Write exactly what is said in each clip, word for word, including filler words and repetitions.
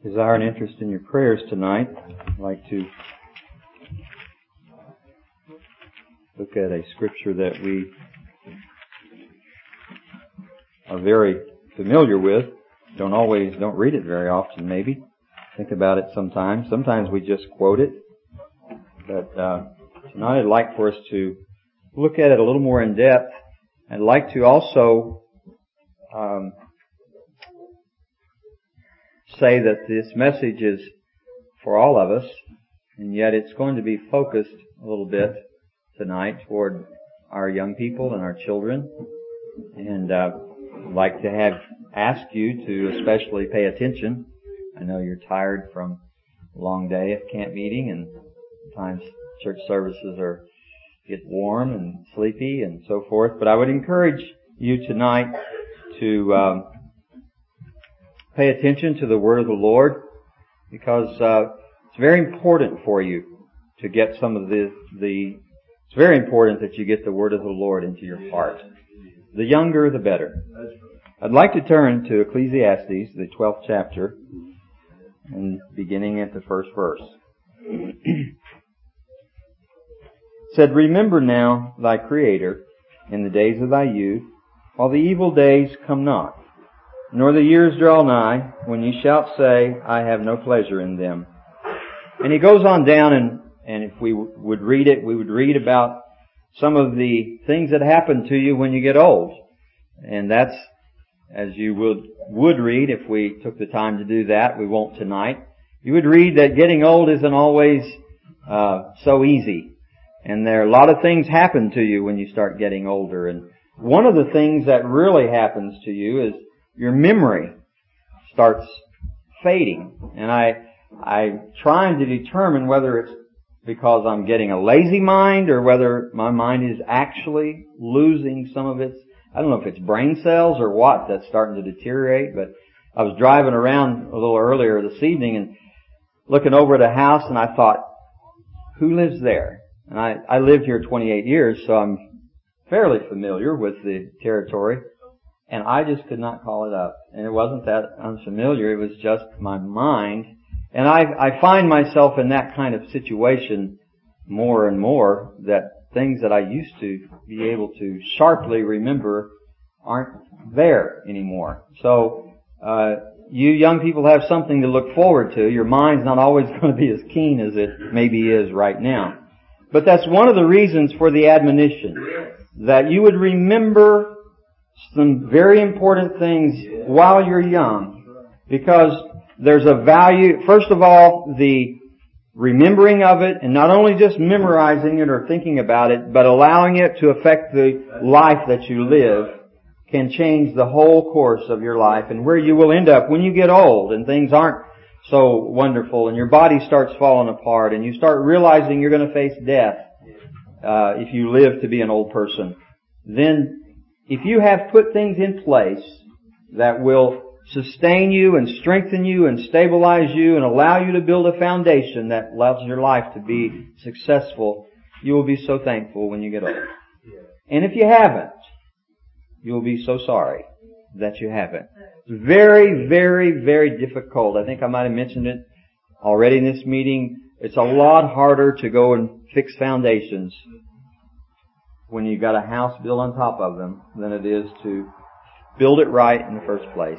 desire and interest in your prayers tonight. I'd like to look at a scripture that we are very familiar with. Don't always, don't read it very often maybe. Think about it sometimes. Sometimes we just quote it. But uh, tonight I'd like for us to look at it a little more in depth. I'd like to also um, say that this message is for all of us, and yet it's going to be focused a little bit tonight toward our young people and our children. And uh, I'd like to have ask you to especially pay attention. I know you're tired from a long day of camp meeting, and sometimes church services are get warm and sleepy and so forth. But I would encourage you tonight to um, pay attention to the Word of the Lord, because uh, it's very important for you to get some of the the. It's very important that you get the Word of the Lord into your heart. The younger, the better. I'd like to turn to Ecclesiastes, the twelfth chapter, and beginning at the first verse. It said, "Remember now thy Creator in the days of thy youth, while the evil days come not, nor the years draw nigh, when ye shalt say, I have no pleasure in them." And he goes on down, and, and if we w- would read it, we would read about some of the things that happen to you when you get old. And that's, as you would, would read if we took the time to do that. We won't tonight. You would read that getting old isn't always uh, so easy. And there are a lot of things happen to you when you start getting older. And one of the things that really happens to you is your memory starts fading. And I, I'm trying to determine whether it's because I'm getting a lazy mind or whether my mind is actually losing some of its, I don't know if it's brain cells or what that's starting to deteriorate. But I was driving around a little earlier this evening and looking over at a house, and I thought, who lives there? And I, I lived here twenty-eight years, so I'm fairly familiar with the territory. And I just could not call it up. And it wasn't that unfamiliar. It was just my mind. And I, I find myself in that kind of situation more and more, that things that I used to be able to sharply remember aren't there anymore. So, uh, you young people have something to look forward to. Your mind's not always going to be as keen as it maybe is right now. But that's one of the reasons for the admonition, that you would remember some very important things while you're young, because there's a value, first of all, the remembering of it, and not only just memorizing it or thinking about it, but allowing it to affect the life that you live, can change the whole course of your life and where you will end up when you get old and things aren't so wonderful and your body starts falling apart and you start realizing you're going to face death uh, if you live to be an old person. Then if you have put things in place that will sustain you and strengthen you and stabilize you and allow you to build a foundation that allows your life to be successful, you will be so thankful when you get old. And if you haven't, you will be so sorry that you haven't. It's very, very, very difficult. I think I might have mentioned it already in this meeting. It's a lot harder to go and fix foundations when you've got a house built on top of them than it is to build it right in the first place.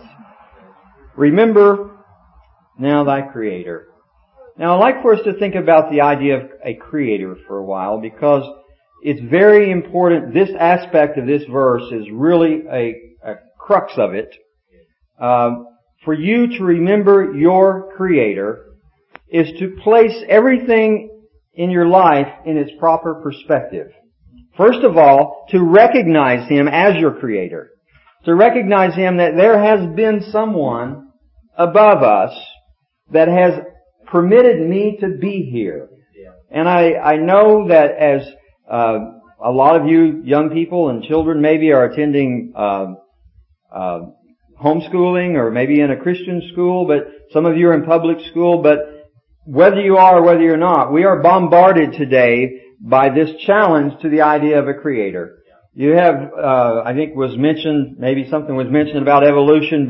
Remember now thy Creator. Now I'd like for us to think about the idea of a Creator for a while, because it's very important. This aspect of this verse is really a, a crux of it. Um, for you to remember your Creator is to place everything in your life in its proper perspective. First of all, to recognize Him as your Creator. To recognize Him that there has been someone above us that has permitted me to be here. And I, I know that as uh, a lot of you young people and children maybe are attending uh, uh, homeschooling or maybe in a Christian school, but some of you are in public school, but whether you are or whether you're not, we are bombarded today by this challenge to the idea of a Creator. You have, uh, I think was mentioned, maybe something was mentioned about evolution, but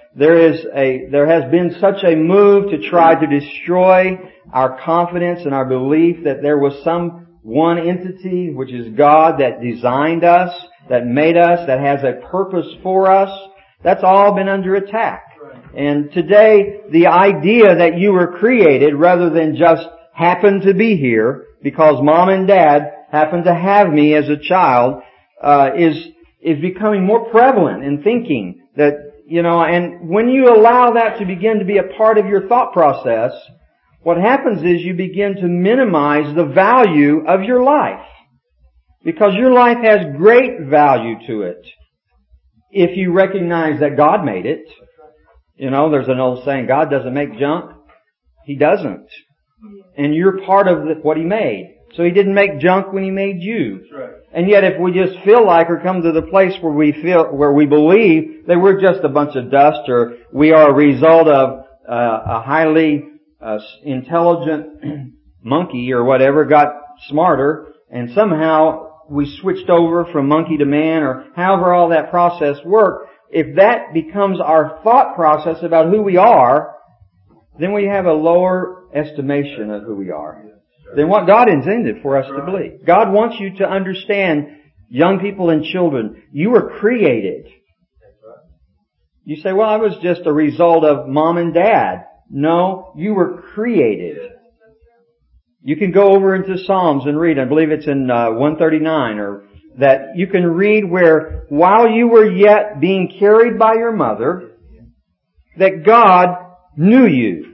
there is a, there has been such a move to try to destroy our confidence and our belief that there was some one entity, which is God, that designed us, that made us, that has a purpose for us. That's all been under attack. And today, the idea that you were created rather than just happen to be here because mom and dad happened to have me as a child, uh, is, is becoming more prevalent in thinking that, you know, and when you allow that to begin to be a part of your thought process, what happens is you begin to minimize the value of your life. Because your life has great value to it. If you recognize that God made it. You know, there's an old saying, God doesn't make junk. He doesn't. And you're part of what He made. So He didn't make junk when He made you. And yet if we just feel like or come to the place where we feel, where we believe that we're just a bunch of dust or we are a result of uh, a highly uh, intelligent monkey or whatever got smarter and somehow we switched over from monkey to man or however all that process worked, if that becomes our thought process about who we are, then we have a lower estimation of who we are than what God intended for us to believe. God wants you to understand, young people and children, you were created. You say, well, I was just a result of mom and dad. No, you were created. You can go over into Psalms and read, I believe it's in uh, one thirty-nine, or that you can read where while you were yet being carried by your mother, that God knew you.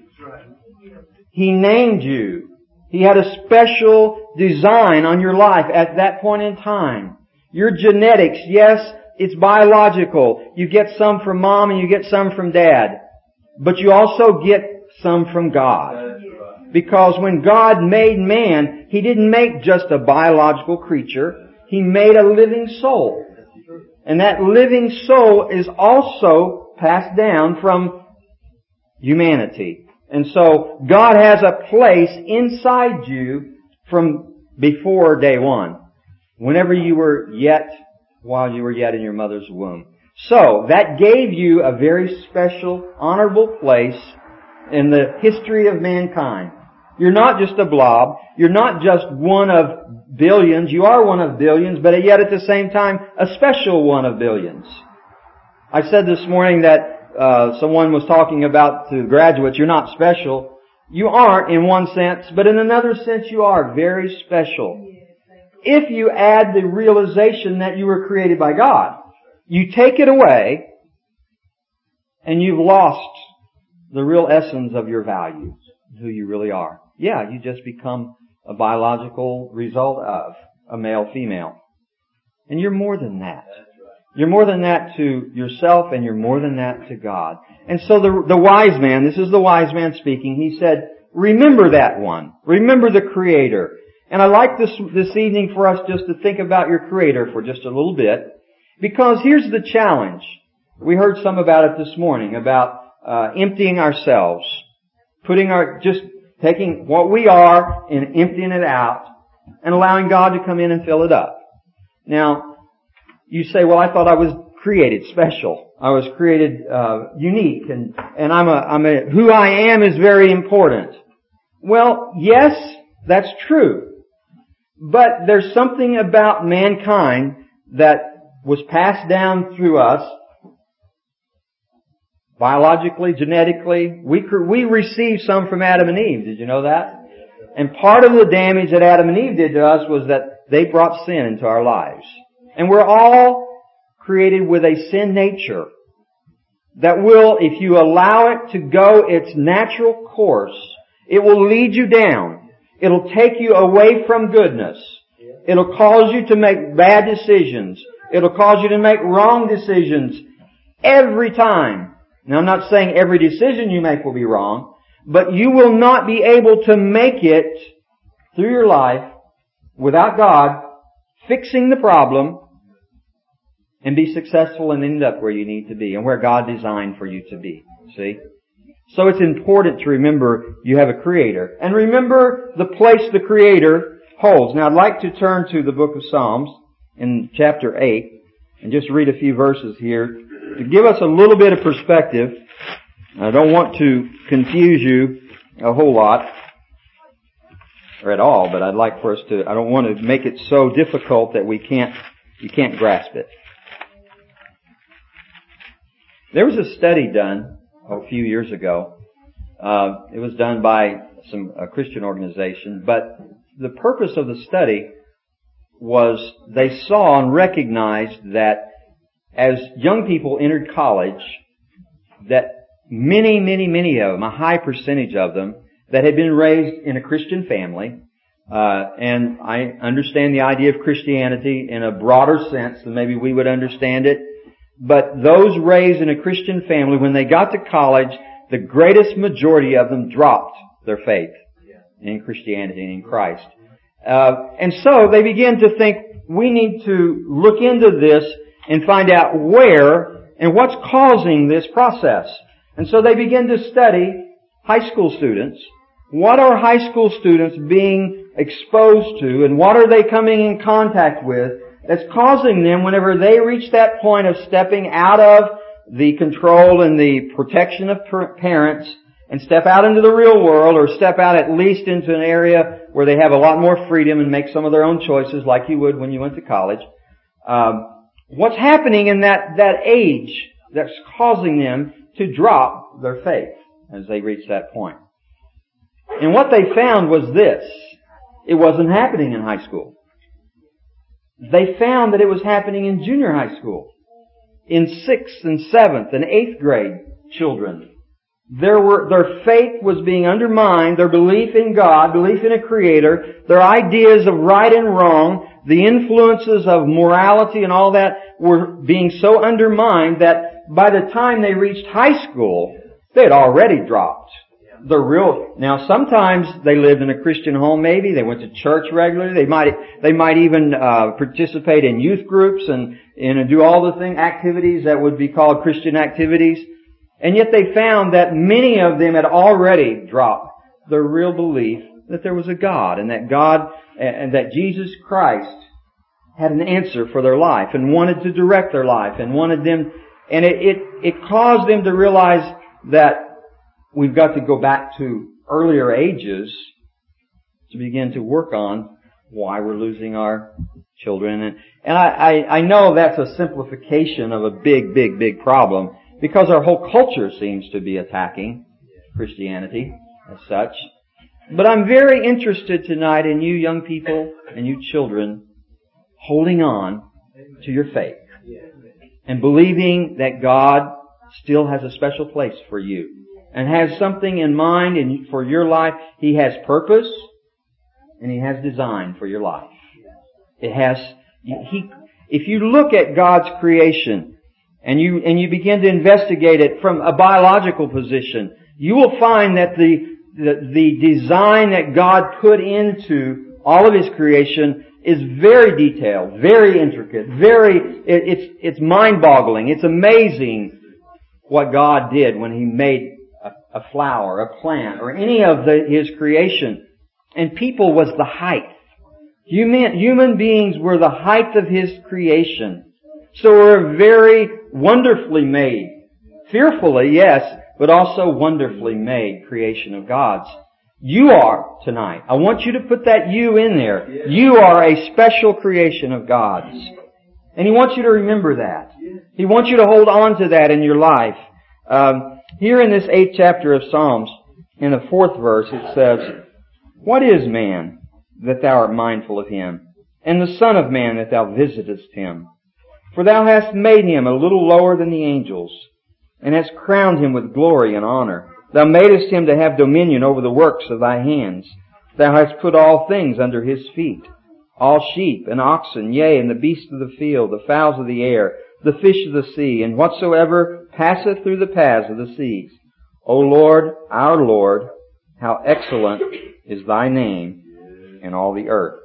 He named you. He had a special design on your life at that point in time. Your genetics, yes, it's biological. You get some from mom and you get some from dad. But you also get some from God. Because when God made man, He didn't make just a biological creature. He made a living soul. And that living soul is also passed down from humanity. And so God has a place inside you from before day one. Whenever you were yet, while you were yet in your mother's womb. So that gave you a very special, honorable place in the history of mankind. You're not just a blob. You're not just one of billions. You are one of billions, but yet at the same time, a special one of billions. I said this morning that uh, someone was talking about to graduates, you're not special. You aren't in one sense, but in another sense you are very special. If you add the realization that you were created by God, you take it away, and you've lost the real essence of your values, who you really are. Yeah, you just become a biological result of a male-female. And you're more than that. You're more than that to yourself, and you're more than that to God. And so the, the wise man, this is the wise man speaking, he said, remember that one. Remember the Creator. And I'd like this, this evening for us just to think about your Creator for just a little bit. Because here's the challenge. We heard some about it this morning, about uh, emptying ourselves. Putting our, just taking what we are and emptying it out and allowing God to come in and fill it up. Now, you say, well, I thought I was created special. I was created uh, unique, and and I'm a I'm a who I am is very important. Well, yes, that's true. But there's something about mankind that was passed down through us biologically, genetically. We we received some from Adam and Eve. Did you know that? And part of the damage that Adam and Eve did to us was that they brought sin into our lives. And we're all created with a sin nature that will, if you allow it to go its natural course, it will lead you down. It'll take you away from goodness. It'll cause you to make bad decisions. It'll cause you to make wrong decisions every time. Now, I'm not saying every decision you make will be wrong, but you will not be able to make it through your life without God fixing the problem and be successful and end up where you need to be and where God designed for you to be. See? So it's important to remember you have a Creator. And remember the place the Creator holds. Now I'd like to turn to the book of Psalms in chapter eight and just read a few verses here to give us a little bit of perspective I don't want to confuse you a whole lot, or at all, but I'd like for us to, I don't want to make it so difficult that we can't, you can't grasp it. There was a study done oh, a few years ago. Uh, it was done by some a Christian organization, but the purpose of the study was they saw and recognized that as young people entered college, that many, many, many of them, a high percentage of them, that had been raised in a Christian family, uh, and I understand the idea of Christianity in a broader sense than maybe we would understand it, but those raised in a Christian family, when they got to college, the greatest majority of them dropped their faith in Christianity and in Christ. Uh, and so they began to think, we need to look into this and find out where and what's causing this process. And so they began to study high school students. What are high school students being exposed to, and what are they coming in contact with that's causing them, whenever they reach that point of stepping out of the control and the protection of parents and step out into the real world, or step out at least into an area where they have a lot more freedom and make some of their own choices like you would when you went to college. Um, what's happening in that, that age that's causing them to drop their faith as they reach that point? And what they found was this. It wasn't happening in high school. They found that it was happening in junior high school. In sixth and seventh and eighth grade children. There were, their faith was being undermined, their belief in God, belief in a Creator, their ideas of right and wrong, the influences of morality and all that were being so undermined that by the time they reached high school, they had already dropped. The real, now sometimes they lived in a Christian home maybe, they went to church regularly, they might, they might even, uh, participate in youth groups and, and do all the thing, activities that would be called Christian activities. And yet they found that many of them had already dropped their real belief that there was a God, and that God, and that Jesus Christ had an answer for their life and wanted to direct their life and wanted them, and it, it, it caused them to realize that we've got to go back to earlier ages to begin to work on why we're losing our children. And, and I, I, I know that's a simplification of a big, big, big problem, because our whole culture seems to be attacking Christianity as such. But I'm very interested tonight in you young people and you children holding on to your faith and believing that God still has a special place for you and has something in mind and for your life. He has purpose and He has design for your life. It has, He, if you look at God's creation, and you, and you begin to investigate it from a biological position, you will find that the, the, the design that God put into all of His creation is very detailed, very intricate, very, it, it's, it's mind-boggling. It's amazing what God did when He made a, a flower, a plant, or any of the, His creation. And people was the height. Human, human beings were the height of His creation. So we're very wonderfully made. Fearfully, yes, but also wonderfully made creation of God's. You are tonight. I want you to put that you in there. You are a special creation of God's. And He wants you to remember that. He wants you to hold on to that in your life. Um, here in this eighth chapter of Psalms, in the fourth verse, it says, "What is man that thou art mindful of him, and the son of man that thou visitest him? For thou hast made him a little lower than the angels, and hast crowned him with glory and honor. Thou madest him to have dominion over the works of thy hands. Thou hast put all things under his feet, all sheep and oxen, yea, and the beasts of the field, the fowls of the air, the fish of the sea, and whatsoever passeth through the paths of the seas. O Lord, our Lord, how excellent is thy name in all the earth."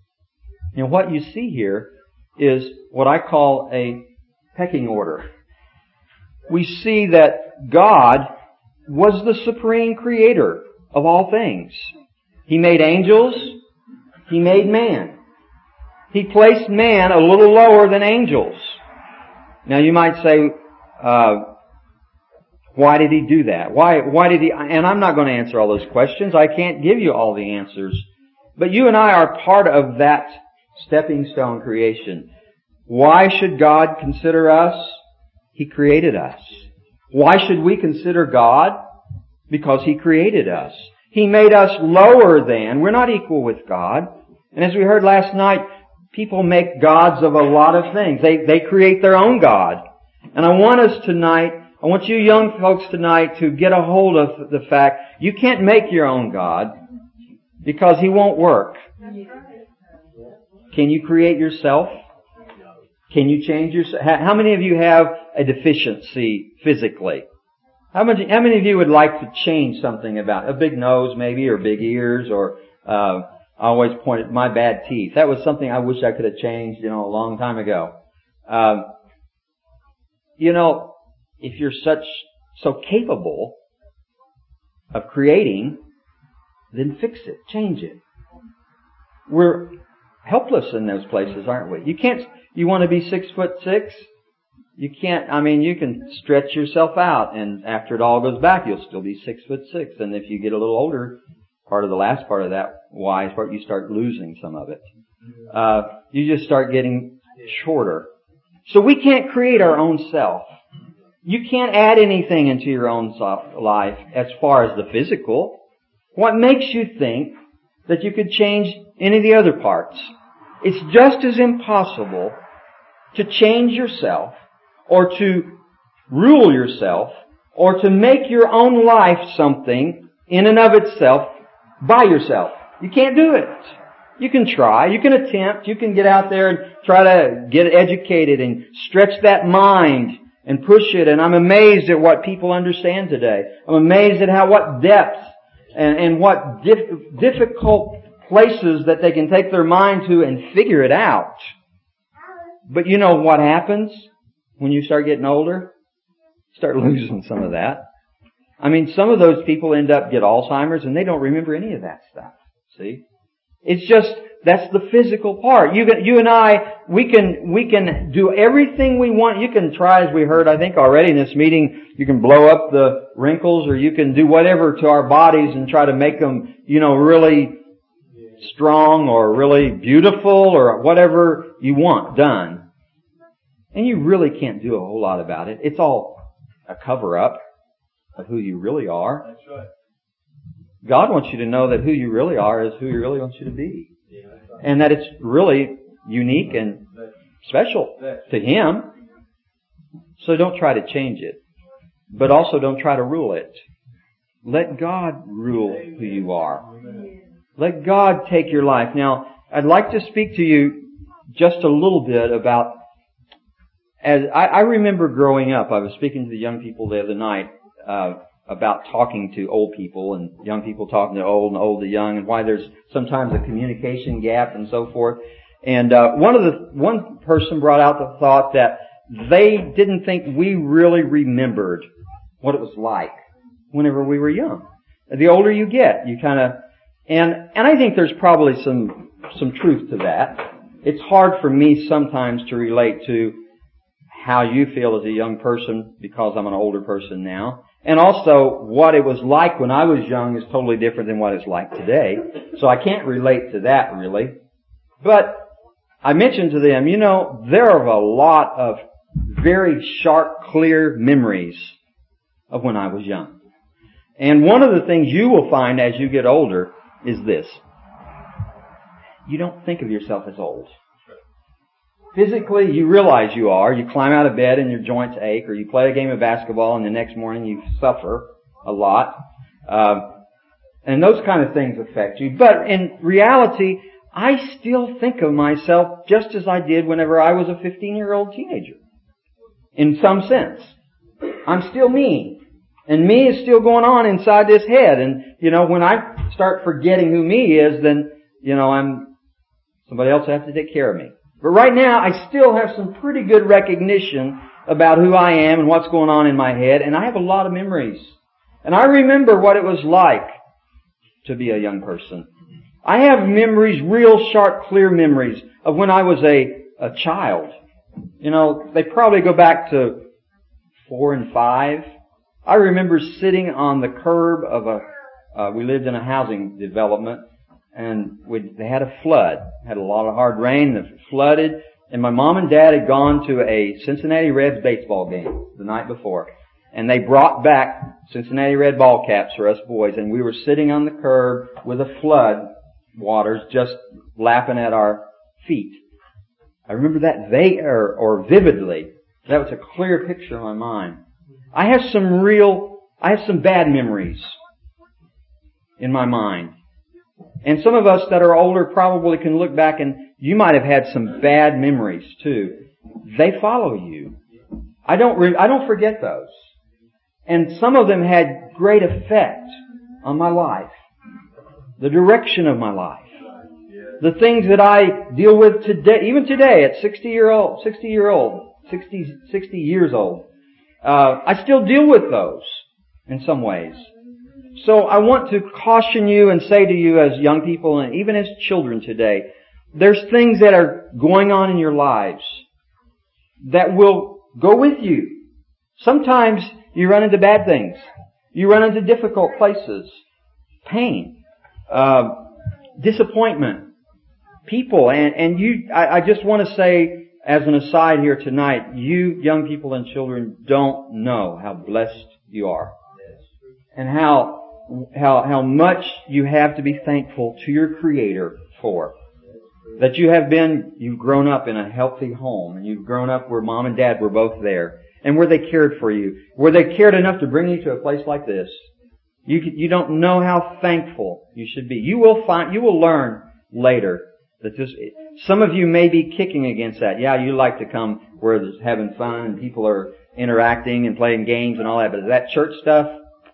And what you see here is what I call a pecking order. We see that God was the supreme creator of all things. He made angels. He made man. He placed man a little lower than angels. Now you might say, uh, Why did He do that? Why, why did He, and I'm not going to answer all those questions. I can't give you all the answers. But you and I are part of that stepping stone creation. Why should God consider us? He created us. Why should we consider God? Because He created us. He made us lower than. We're not equal with God. And as we heard last night, people make gods of a lot of things. They, they create their own God. And I want us tonight, I want you young folks tonight to get a hold of the fact you can't make your own God because He won't work. Can you create yourself? Can you change yourself? How many of you have a deficiency physically? How many, how many of you would like to change something about a big nose maybe, or big ears, or uh I always pointed my bad teeth. That was something I wish I could have changed, you know, a long time ago. Um, you know, if you're such so capable of creating, then fix it, change it. We're helpless in those places, aren't we? You can't. You want to be six foot six? You can't. I mean, you can stretch yourself out, and after it all goes back, you'll still be six foot six. And if you get a little older, part of the last part of that wise part, you start losing some of it. Uh, you just start getting shorter. So we can't create our own self. You can't add anything into your own life as far as the physical. What makes you think that you could change any of the other parts? It's just as impossible to change yourself, or to rule yourself, or to make your own life something in and of itself by yourself. You can't do it. You can try, you can attempt, you can get out there and try to get educated and stretch that mind and push it. And I'm amazed at what people understand today. I'm amazed at how, what depth and, and what dif- difficult places that they can take their mind to and figure it out. But you know what happens when you start getting older? Start losing some of that. I mean, some of those people end up get Alzheimer's and they don't remember any of that stuff. See? It's just, that's the physical part. You can, you and I, we can, we can do everything we want. You can try, as we heard, I think already in this meeting, you can blow up the wrinkles, or you can do whatever to our bodies and try to make them, you know, really strong or really beautiful or whatever you want done. And you really can't do a whole lot about it. It's all a cover-up of who you really are. That's right. God wants you to know that who you really are is who He really wants you to be. Yeah, right. And that it's really unique and special to Him. So don't try to change it. But also don't try to rule it. Let God rule who you are. Let God take your life. Now, I'd like to speak to you just a little bit about, as I, I remember growing up, I was speaking to the young people the other night, uh, about talking to old people and young people talking to old and old to young, and why there's sometimes a communication gap and so forth. And uh, one of the one person brought out the thought that they didn't think we really remembered what it was like whenever we were young. The older you get, you kind of, and and I think there's probably some some truth to that. It's hard for me sometimes to relate to how you feel as a young person because I'm an older person now. And also, what it was like when I was young is totally different than what it's like today. So I can't relate to that really. But I mentioned to them, you know, there are a lot of very sharp, clear memories of when I was young. And one of the things you will find as you get older is this. You don't think of yourself as old. Physically, you realize you are. You climb out of bed and your joints ache, or you play a game of basketball and the next morning you suffer a lot. Uh, and those kind of things affect you. But in reality, I still think of myself just as I did whenever I was a fifteen-year-old teenager. In some sense. I'm still me. And me is still going on inside this head. And, you know, when I start forgetting who me is, then, you know, I'm, somebody else will have to take care of me. But right now, I still have some pretty good recognition about who I am and what's going on in my head, and I have a lot of memories. And I remember what it was like to be a young person. I have memories, real sharp, clear memories of when I was a, a child. You know, they probably go back to four and five. I remember sitting on the curb of a, uh, we lived in a housing development, and we, they had a flood. Had a lot of hard rain, it flooded, and my mom and dad had gone to a Cincinnati Reds baseball game the night before. And they brought back Cincinnati Red ball caps for us boys, and we were sitting on the curb with the flood waters just lapping at our feet. I remember that vague or, or vividly. That was a clear picture in my mind. I have some real, I have some bad memories in my mind. And some of us that are older probably can look back and you might have had some bad memories too. They follow you. I don't, re- I don't forget those. And some of them had great effect on my life. The direction of my life. The things that I deal with today, even today at sixty year old, sixty year old, sixty, sixty years old, uh, I still deal with those in some ways. So I want to caution you and say to you as young people and even as children today, there's things that are going on in your lives that will go with you. Sometimes you run into bad things. You run into difficult places. Pain. Uh, disappointment. People. And, and you, I, I just want to say as an aside here tonight, you young people and children don't know how blessed you are. And how How, how much you have to be thankful to your Creator for. That you have been, you've grown up in a healthy home, and you've grown up where Mom and Dad were both there, and where they cared for you, where they cared enough to bring you to a place like this. You, you don't know how thankful you should be. You will find, you will learn later that this, some of you may be kicking against that. Yeah, you like to come where there's having fun and people are interacting and playing games and all that, but that church stuff,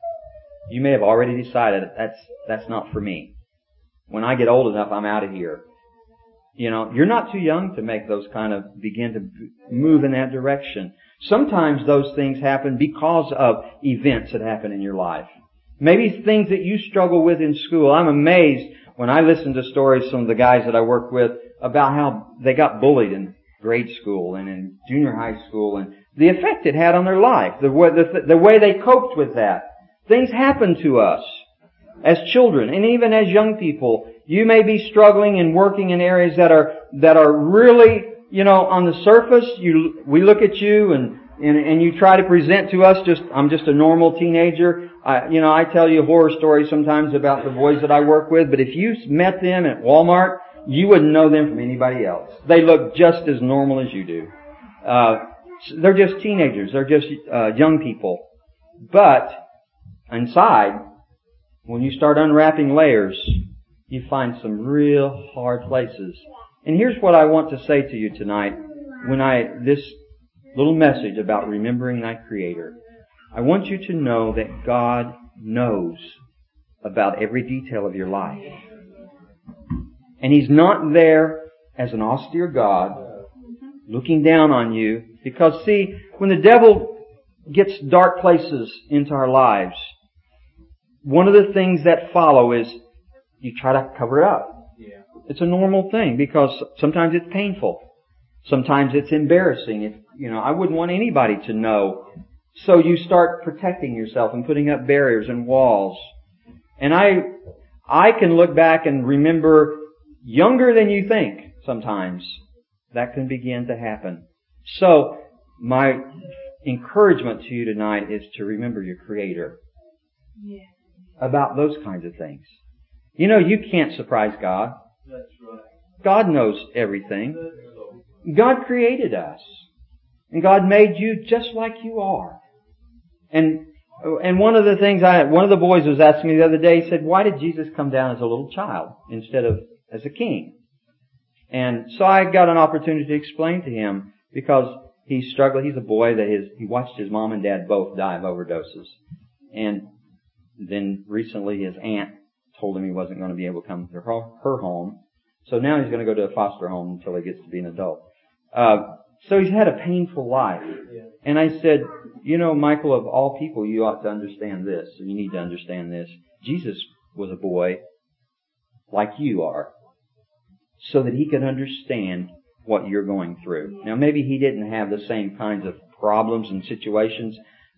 you may have already decided that's that's not for me. When I get old enough, I'm out of here. You know, you're not too young to make those kind of, begin to move in that direction. Sometimes those things happen because of events that happen in your life. Maybe things that you struggle with in school. I'm amazed when I listen to stories from the guys that I work with about how they got bullied in grade school and in junior high school and the effect it had on their life, the way, the, the way they coped with that. Things happen to us as children and even as young people. You may be struggling and working in areas that are, that are really, you know, on the surface, you, we look at you and, and, and you try to present to us just, I'm just a normal teenager. I, you know, I tell you horror stories sometimes about the boys that I work with, but if you met them at Walmart, you wouldn't know them from anybody else. They look just as normal as you do. Uh, they're just teenagers. They're just, uh, young people. But, inside, when you start unwrapping layers, you find some real hard places. And here's what I want to say to you tonight when I, this little message about remembering thy Creator. I want you to know that God knows about every detail of your life. And He's not there as an austere God looking down on you. Because see, when the devil gets dark places into our lives, one of the things that follow is you try to cover it up. Yeah. It's a normal thing because sometimes it's painful. Sometimes it's embarrassing. If, you know, I wouldn't want anybody to know. So you start protecting yourself and putting up barriers and walls. And I, I can look back and remember younger than you think sometimes that can begin to happen. So my encouragement to you tonight is to remember your Creator. Yeah. About those kinds of things. You know, you can't surprise God. That's right. God knows everything. God created us. And God made you just like you are. And and one of the things I, one of the boys was asking me the other day, he said, why did Jesus come down as a little child instead of as a king? And so I got an opportunity to explain to him because he struggled. He's a boy that his, he watched his mom and dad both die of overdoses. And then recently his aunt told him he wasn't going to be able to come to her, her home. So now he's going to go to a foster home until he gets to be an adult. Uh, so he's had a painful life. And I said, you know, Michael, of all people, you ought to understand this. And you need to understand this. Jesus was a boy like you are so that he could understand what you're going through. Now, maybe he didn't have the same kinds of problems and situations,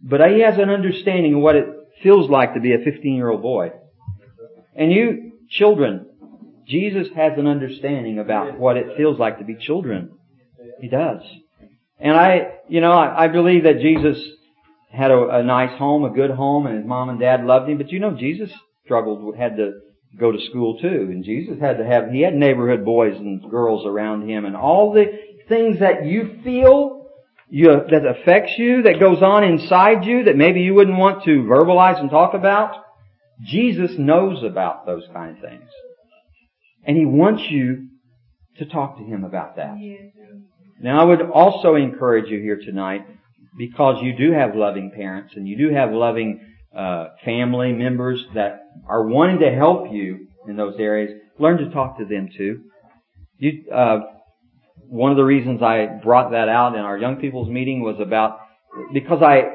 but he has an understanding of what it feels like to be a fifteen-year-old boy. And you, children, Jesus has an understanding about what it feels like to be children. He does. And I, you know, I, I believe that Jesus had a, a nice home, a good home, and his mom and dad loved him. But you know, Jesus struggled, had to go to school too. And Jesus had to have, he had neighborhood boys and girls around him, and all the things that you feel, you, that affects you, that goes on inside you, that maybe you wouldn't want to verbalize and talk about. Jesus knows about those kind of things. And He wants you to talk to Him about that. Now, I would also encourage you here tonight, because you do have loving parents and you do have loving uh, family members that are wanting to help you in those areas, learn to talk to them too. You, uh, one of the reasons I brought that out in our young people's meeting was about, because I,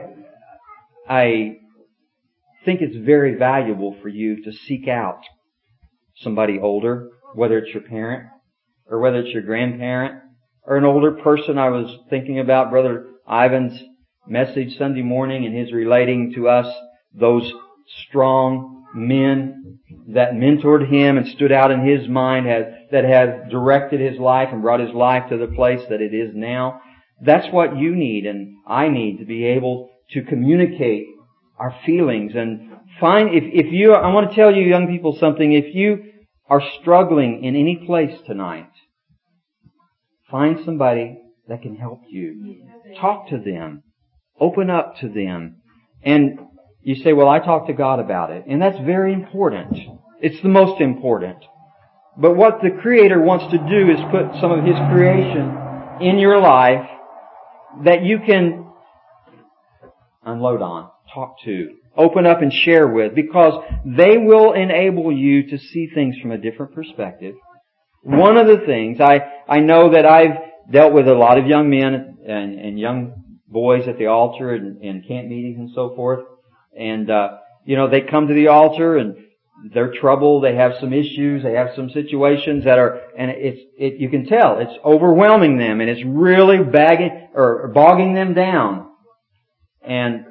I think it's very valuable for you to seek out somebody older, whether it's your parent or whether it's your grandparent or an older person. I was thinking about Brother Ivan's message Sunday morning and his relating to us those strong men that mentored him and stood out in his mind, has, that have directed his life and brought his life to the place that it is now. That's what you need and I need to be able to communicate our feelings and find, if, if you, I want to tell you young people something, if you are struggling in any place tonight, find somebody that can help you. Talk to them. Open up to them. And you say, well, I talk to God about it. And that's very important. It's the most important. But what the Creator wants to do is put some of His creation in your life that you can unload on, talk to, open up and share with, because they will enable you to see things from a different perspective. One of the things, I, I know that I've dealt with a lot of young men and, and young boys at the altar and, and camp meetings and so forth. And, uh, you know, they come to the altar and they're troubled. They have some issues. They have some situations that are, and it's, it, you can tell it's overwhelming them and it's really bagging or bogging them down. And,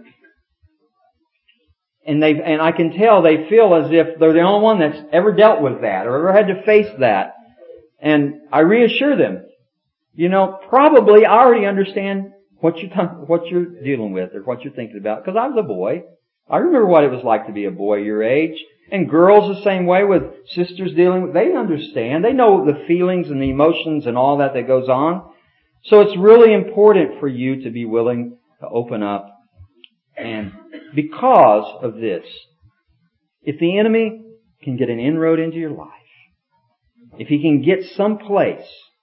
and they, and I can tell they feel as if they're the only one that's ever dealt with that or ever had to face that. And I reassure them, you know, probably I already understand what you're, what you're dealing with or what you're thinking about, because I was a boy. I remember what it was like to be a boy your age. And girls the same way, with sisters dealing with, they understand. They know the feelings and the emotions and all that that goes on. So it's really important for you to be willing to open up. And because of this, if the enemy can get an inroad into your life, if he can get some place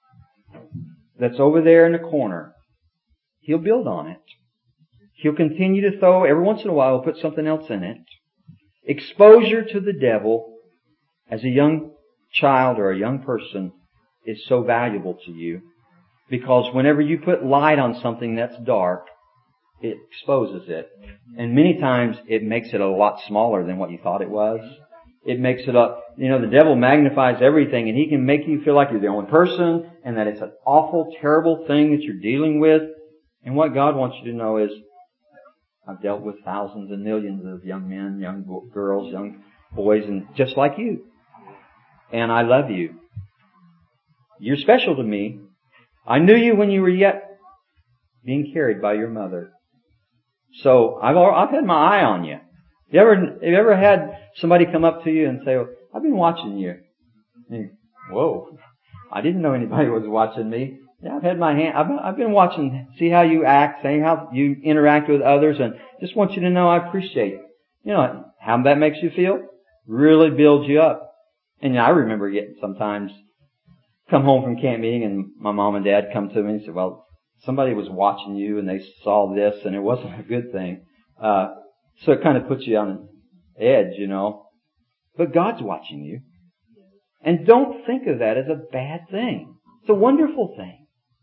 that's over there in the corner, he'll build on it. He'll continue to throw, every once in a while, he'll put something else in it. Exposure to the devil as a young child or a young person is so valuable to you, because whenever you put light on something that's dark, it exposes it. And many times it makes it a lot smaller than what you thought it was. It makes it a, you know, the devil magnifies everything, and he can make you feel like you're the only person and that it's an awful, terrible thing that you're dealing with. And what God wants you to know is, I've dealt with thousands and millions of young men, young girls, young boys, and just like you. And I love you. You're special to me. I knew you when you were yet being carried by your mother. So I've I've had my eye on you. You ever have you ever had somebody come up to you and say, well, I've been watching you? And you, whoa, I didn't know anybody was watching me. Yeah, I've had my hand, I've, I've been watching, see how you act, see how you interact with others, and just want you to know I appreciate it. You know, how that makes you feel? Really builds you up. And I remember getting sometimes come home from camp meeting and my mom and dad come to me and say, well, somebody was watching you and they saw this and it wasn't a good thing. Uh, so it kind of puts you on the edge, you know. But God's watching you. And don't think of that as a bad thing. It's a wonderful thing.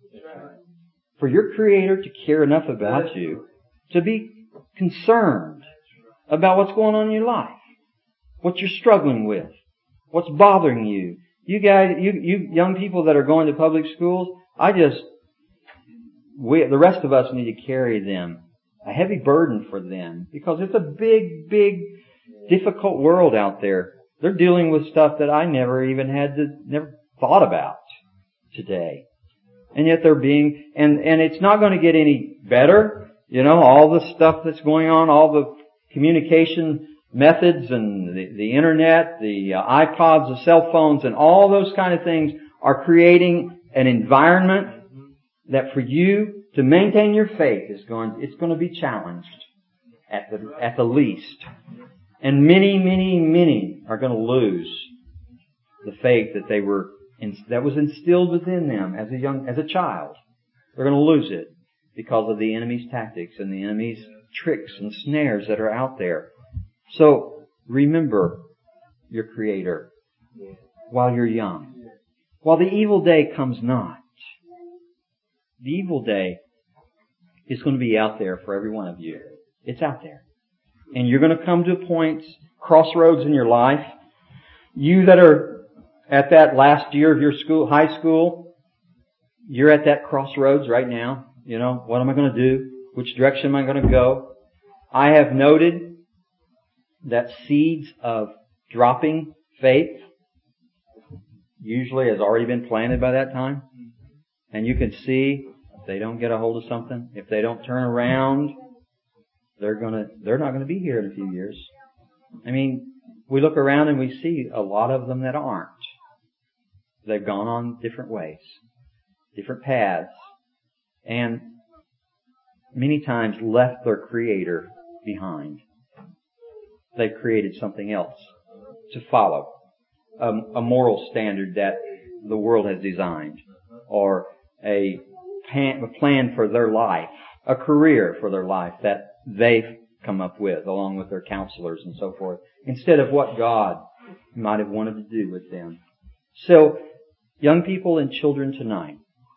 For your Creator to care enough about you to be concerned about what's going on in your life, what you're struggling with, what's bothering you. You guys, you, you young people that are going to public schools, I just, we, the rest of us need to carry them a heavy burden for them because it's a big, big, difficult world out there. They're dealing with stuff that I never even had to, never thought about today. And yet they're being, and, and it's not going to get any better. You know, all the stuff that's going on, all the communication methods and the, the internet, the uh, iPods, the cell phones, and all those kind of things are creating an environment that for you to maintain your faith is going, it's going to be challenged at the, at the least. And many, many, many are going to lose the faith that they were, that was instilled within them as a young, as a child. They're going to lose it because of the enemy's tactics and the enemy's tricks and snares that are out there. So remember your Creator while you're young, while the evil day comes not. The evil day is going to be out there for every one of you. It's out there. And you're going to come to points, crossroads in your life. You that are at that last year of your school, high school, you're at that crossroads right now. You know, what am I going to do? Which direction am I going to go? I have noted that seeds of dropping faith usually has already been planted by that time. And you can see if they don't get a hold of something, if they don't turn around, they're gonna, they're not gonna be here in a few years. I mean, we look around and we see a lot of them that aren't. They've gone on different ways, different paths, and many times left their Creator behind. They've created something else to follow, a, a moral standard that the world has designed, or a plan, a plan for their life, a career for their life that they've come up with, along with their counselors and so forth, instead of what God might have wanted to do with them. So, young people and children tonight,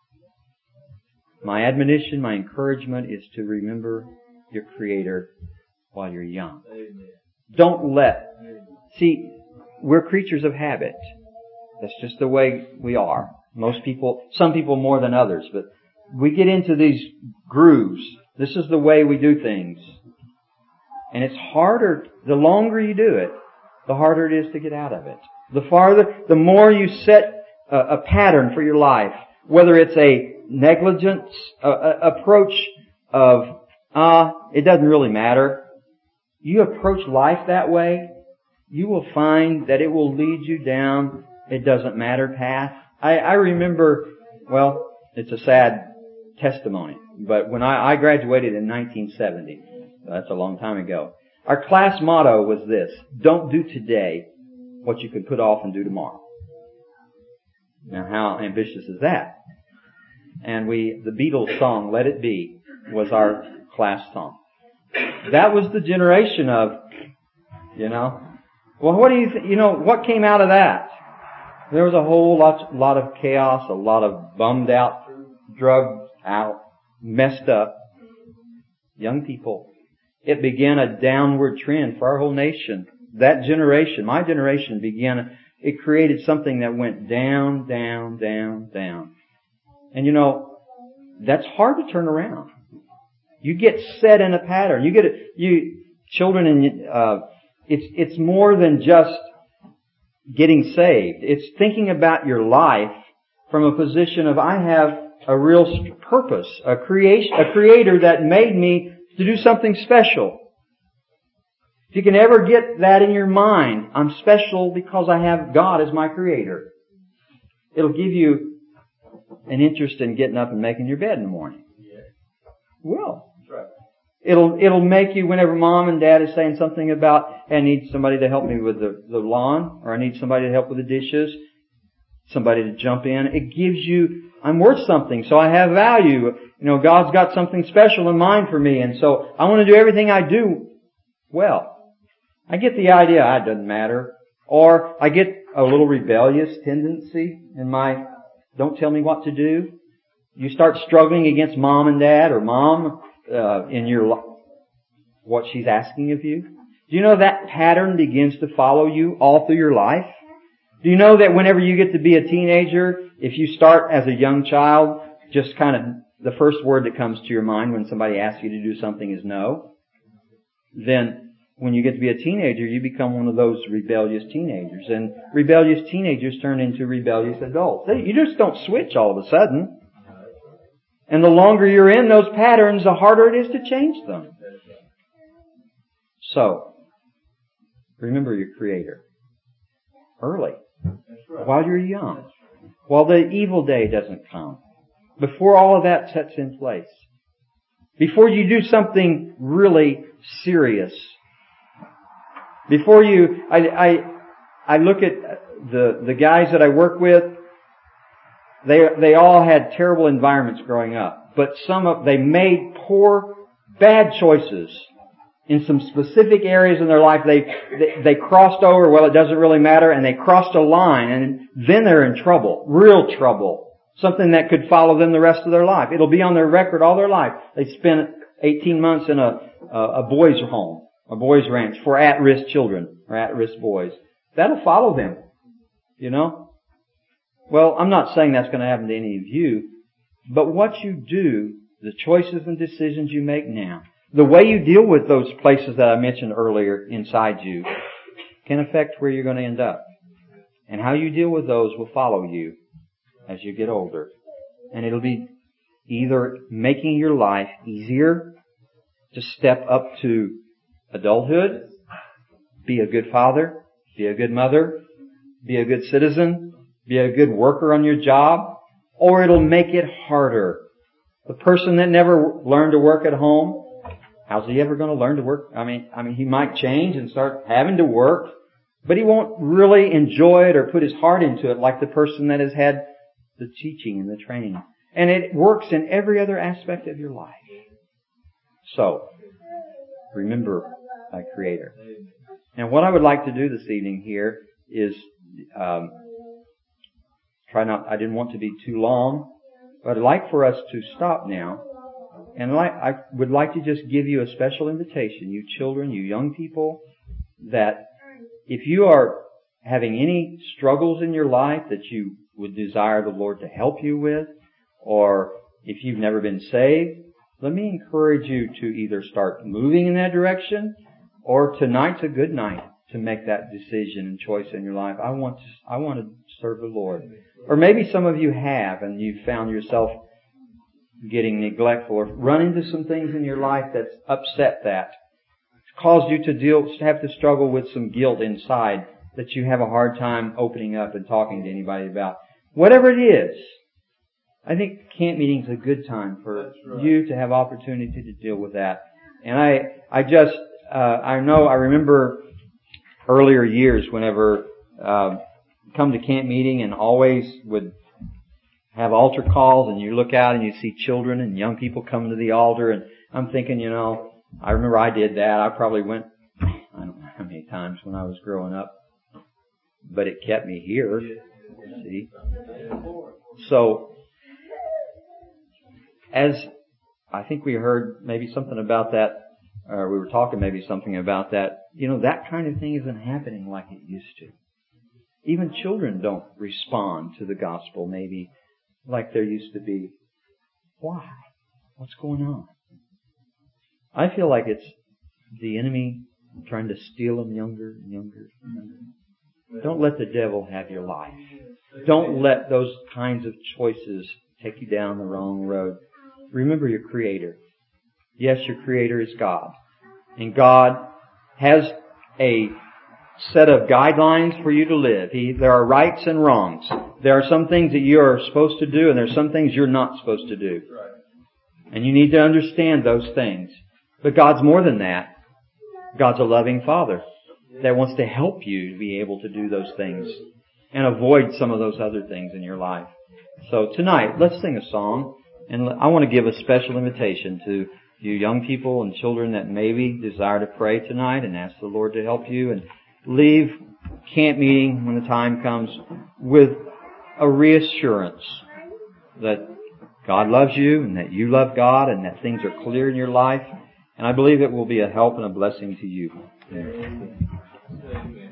my admonition, my encouragement is to remember your Creator while you're young. Amen. Don't let, see, we're creatures of habit. That's just the way we are. Most people, some people more than others, but we get into these grooves. This is the way we do things. And it's harder, the longer you do it, the harder it is to get out of it. The farther, the more you set a, a pattern for your life, whether it's a negligence uh, approach of, ah, uh, it doesn't really matter. You approach life that way, you will find that it will lead you down it doesn't matter path. I, I remember, well, it's a sad testimony, but when I, I graduated in nineteen seventy, that's a long time ago, our class motto was this: don't do today what you could put off and do tomorrow. Now, how ambitious is that? And we, the Beatles song, Let It Be, was our class song. That was the generation of, you know, well, what do you think, you know, what came out of that? There was a whole lot, lot of chaos, a lot of bummed out, drugged out, messed up young people. It began a downward trend for our whole nation. That generation, my generation, began, it created something that went down, down, down, down. And you know, that's hard to turn around. You get set in a pattern. You get it, you, children and, uh, it's, it's more than just getting saved. It's thinking about your life from a position of, I have a real purpose, a creation, a creator that made me to do something special. If you can ever get that in your mind, I'm special because I have God as my creator, it'll give you an interest in getting up and making your bed in the morning. Yeah. Well, that's right. It'll, it'll make you, whenever mom and dad is saying something about, I need somebody to help me with the, the lawn, or I need somebody to help with the dishes, somebody to jump in, it gives you, I'm worth something, so I have value. You know, God's got something special in mind for me, and so I want to do everything I do well. I get the idea, ah, it doesn't matter. Or I get a little rebellious tendency in my, don't tell me what to do. You start struggling against mom and dad, or mom, uh, in your, what she's asking of you. Do you know that pattern begins to follow you all through your life? Do you know that whenever you get to be a teenager, if you start as a young child, just kind of the first word that comes to your mind when somebody asks you to do something is no, then when you get to be a teenager, you become one of those rebellious teenagers. And rebellious teenagers turn into rebellious adults. You just don't switch all of a sudden. And the longer you're in those patterns, the harder it is to change them. So, remember your Creator. Early. While you're young. While the evil day doesn't come. Before all of that sets in place. Before you do something really serious. Before you, I, I, I look at the, the guys that I work with, they, they all had terrible environments growing up. But some of, they made poor, bad choices in some specific areas in their life. They, they, they crossed over, well, it doesn't really matter, and they crossed a line, and then they're in trouble. Real trouble. Something that could follow them the rest of their life. It'll be on their record all their life. They spent eighteen months in a, a, a boys' home, a boys' ranch for at-risk children, or at-risk boys. That'll follow them. You know? Well, I'm not saying that's going to happen to any of you, but what you do, the choices and decisions you make now, the way you deal with those places that I mentioned earlier inside you, can affect where you're going to end up. And how you deal with those will follow you as you get older. And it'll be either making your life easier to step up to adulthood, be a good father, be a good mother, be a good citizen, be a good worker on your job, or it'll make it harder. The person that never learned to work at home, how's he ever going to learn to work? I mean, I mean, he might change and start having to work, but he won't really enjoy it or put his heart into it like the person that has had the teaching and the training. And it works in every other aspect of your life. So, remember thy Creator. And what I would like to do this evening here is, um, try not, I didn't want to be too long, but I'd like for us to stop now. And I would like to just give you a special invitation, you children, you young people, that if you are having any struggles in your life that you would desire the Lord to help you with, or if you've never been saved, let me encourage you to either start moving in that direction, or tonight's a good night to make that decision and choice in your life. I want to, I want to serve the Lord. Or maybe some of you have, and you've found yourself getting neglectful or run into some things in your life that's upset that. It's caused you to deal, to have to struggle with some guilt inside that you have a hard time opening up and talking to anybody about. Whatever it is, I think camp meeting's a good time for right. you to have opportunity to deal with that. And I, I just, uh, I know, I remember earlier years whenever, uh, come to camp meeting and always would have altar calls, and you look out and you see children and young people coming to the altar, and I'm thinking, you know, I remember I did that. I probably went, I don't know how many times when I was growing up, but it kept me here, see. So, as I think we heard maybe something about that, or we were talking maybe something about that, you know, that kind of thing isn't happening like it used to. Even children don't respond to the gospel maybe like there used to be. Why? What's going on? I feel like it's the enemy trying to steal them younger and younger and younger. Don't let the devil have your life. Don't let those kinds of choices take you down the wrong road. Remember your Creator. Yes, your Creator is God. And God has a set of guidelines for you to live. He, there are rights and wrongs. There are some things that you are supposed to do, and there are some things you're not supposed to do. And you need to understand those things. But God's more than that. God's a loving Father that wants to help you to be able to do those things and avoid some of those other things in your life. So tonight, let's sing a song. And I want to give a special invitation to you young people and children that maybe desire to pray tonight and ask the Lord to help you, and leave camp meeting when the time comes with a reassurance that God loves you and that you love God and that things are clear in your life. And I believe it will be a help and a blessing to you. Amen.